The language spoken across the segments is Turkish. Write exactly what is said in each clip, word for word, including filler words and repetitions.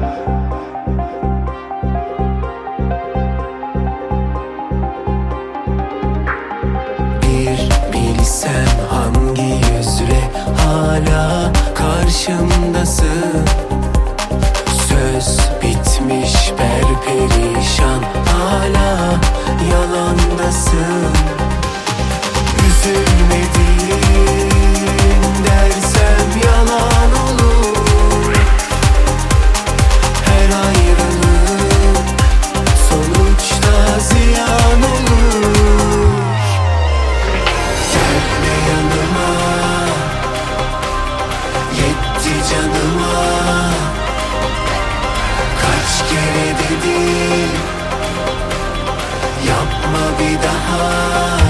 hala karşımdasın. Söz bitmiş perperişan, hala yalandasın. Üzülmedim dersem yalan olur. Her ayrılık sonuçta ziyan olur. Gelme yanıma, yetti canıma. Kaç kere dedim, yapma bir daha.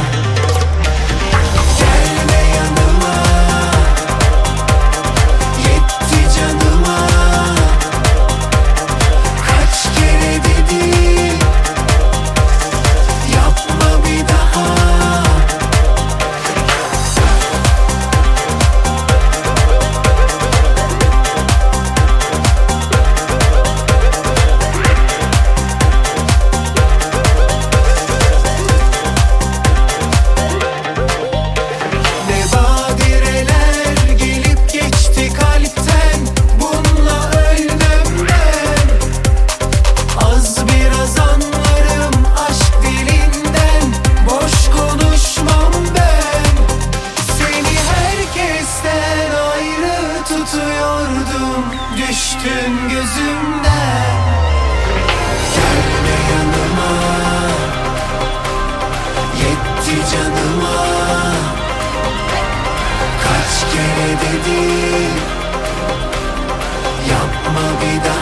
Tutuyordum, düştün gözümden. Gelme yanıma, yetti canıma. Kaç kere dedim, yapma bir daha.